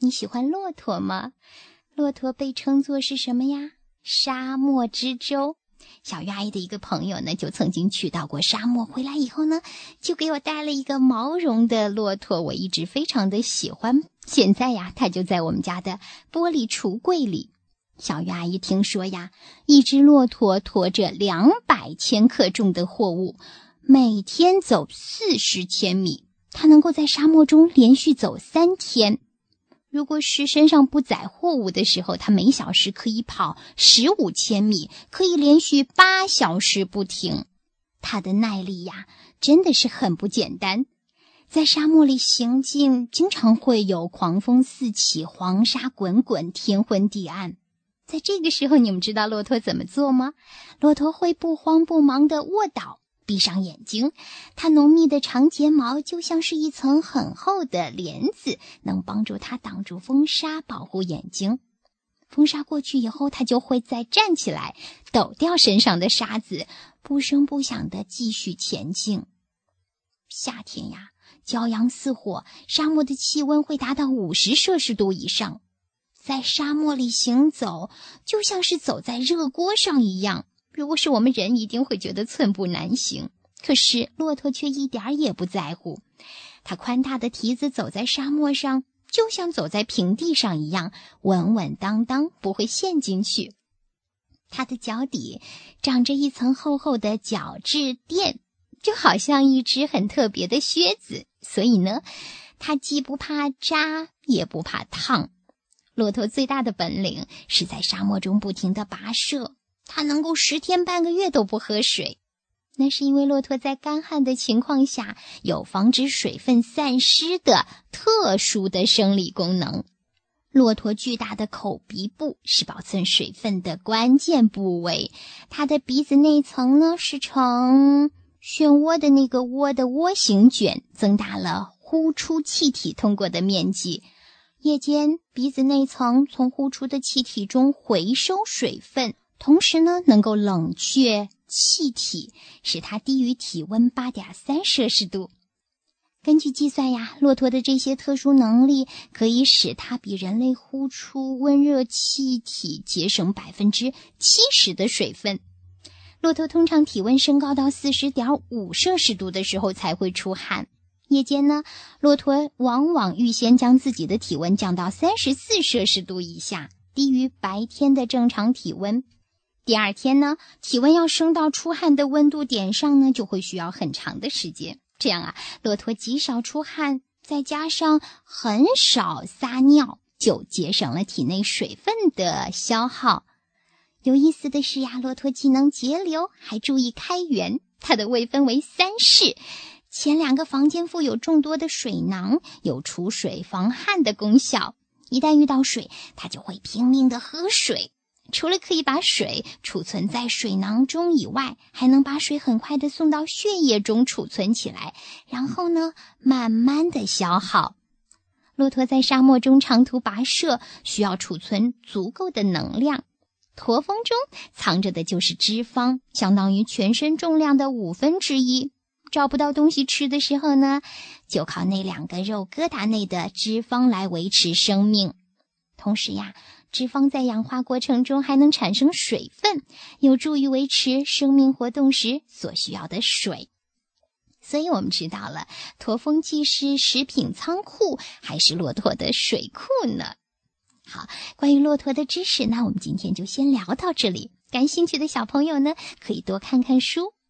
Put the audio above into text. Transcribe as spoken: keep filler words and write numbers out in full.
你喜欢骆驼吗？骆驼被称作是什么呀？沙漠之舟。小鱼阿姨的一个朋友呢，就曾经去到过沙漠，回来以后呢，就给我带了一个毛绒的骆驼，我一直非常的喜欢。现在呀，它就在我们家的玻璃橱柜里。小鱼阿姨听说呀，一只骆驼驮着两百千克重的货物，每天走四十千米，它能够在沙漠中连续走三天。如果是身上不载货物的时候，它每小时可以跑十五千米，可以连续八小时不停。它的耐力呀，真的是很不简单。在沙漠里行进，经常会有狂风四起，黄沙滚滚，天昏地暗。在这个时候，你们知道骆驼怎么做吗？骆驼会不慌不忙地卧倒，闭上眼睛，它浓密的长睫毛就像是一层很厚的帘子，能帮助它挡住风沙，保护眼睛。风沙过去以后，它就会再站起来，抖掉身上的沙子，不声不响地继续前进。夏天呀，骄阳似火，沙漠的气温会达到五十摄氏度以上。在沙漠里行走，就像是走在热锅上一样。如果是我们人，一定会觉得寸步难行。可是骆驼却一点儿也不在乎，它宽大的蹄子走在沙漠上，就像走在平地上一样，稳稳当当，不会陷进去。它的脚底长着一层厚厚的角质垫，就好像一只很特别的靴子，所以呢，它既不怕扎，也不怕烫。骆驼最大的本领是在沙漠中不停地跋涉，它能够十天半个月都不喝水。那是因为骆驼在干旱的情况下有防止水分散失的特殊的生理功能。骆驼巨大的口鼻部是保存水分的关键部位，它的鼻子内层呢是呈漩涡的那个涡的涡形卷，增大了呼出气体通过的面积。夜间，鼻子内层从呼出的气体中回收水分，同时呢，能够冷却气体，使它低于体温 八点三摄氏度。根据计算呀，骆驼的这些特殊能力可以使它比人类呼出温热气体节省 百分之七十 的水分。骆驼通常体温升高到 四十点五摄氏度的时候才会出汗。夜间呢，骆驼往往预先将自己的体温降到三十四摄氏度以下，低于白天的正常体温。第二天呢，体温要升到出汗的温度点上呢，就会需要很长的时间。这样啊，骆驼极少出汗，再加上很少撒尿，就节省了体内水分的消耗。有意思的是呀，骆驼既能节流，还注意开源。它的胃分为三室，前两个房间附有众多的水囊，有储水防汗的功效。一旦遇到水，它就会拼命地喝水。除了可以把水储存在水囊中以外，还能把水很快地送到血液中储存起来，然后呢，慢慢地消耗。骆驼在沙漠中长途跋涉，需要储存足够的能量。驼峰中藏着的就是脂肪，相当于全身重量的五分之一。找不到东西吃的时候呢，就靠那两个肉疙瘩内的脂肪来维持生命。同时呀，脂肪在氧化过程中还能产生水分，有助于维持生命活动时所需要的水。所以我们知道了，驼峰既是食品仓库，还是骆驼的水库呢。好，关于骆驼的知识呢，我们今天就先聊到这里。感兴趣的小朋友呢，可以多看看书，